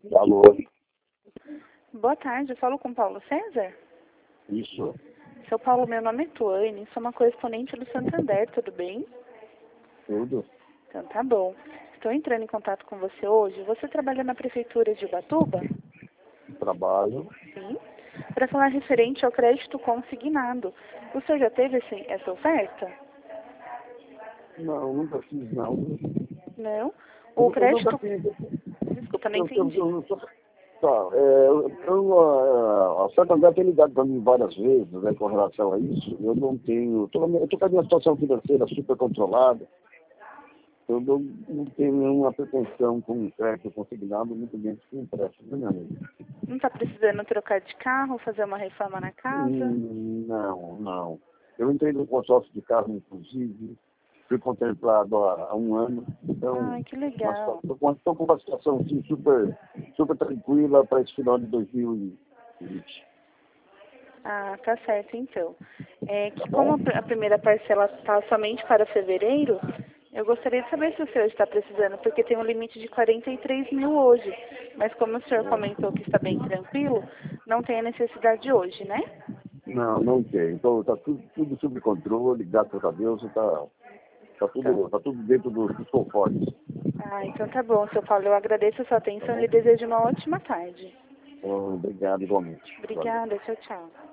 Alô? Boa tarde, eu falo com Paulo César? Isso, Seu Paulo, meu nome é Tuane, sou uma correspondente do Santander, tudo bem? tudo. Então tá bom. Estou entrando em contato com você hoje. Você trabalha na prefeitura de Ubatuba? Trabalho. Sim. Para falar referente ao crédito consignado. O senhor já teve essa oferta? Não, nunca fiz, não. Não? O Eu nunca crédito... fiz. Desculpa, não entendi. A Santander tem ligado para mim várias vezes, né, com relação a isso. Eu não tenho. Eu tô com a minha situação financeira super controlada. Eu não tenho nenhuma pretensão com um crédito consignado, muito menos com um empréstimo, né? Não está precisando trocar de carro, fazer uma reforma na casa? Não, não. Eu entrei no consórcio de carro, inclusive, fui contemplado há um ano, então Ai, que legal. estou com uma situação assim, super tranquila para esse final de 2020. Ah, tá certo então. Tá Como bom? a primeira parcela está somente para fevereiro, eu gostaria de saber se o senhor está precisando, porque tem um limite de 43 mil hoje. Mas como o senhor comentou que está bem tranquilo, não tem a necessidade hoje, né? Não, não tem. Então está tudo sob controle, graças a Deus, tá Então, tudo dentro dos conformes. então tá bom, seu Paulo. Eu agradeço a sua Tá atenção e bom? lhe desejo uma ótima tarde. Então, obrigado igualmente. Valeu. Obrigada, tchau, tchau.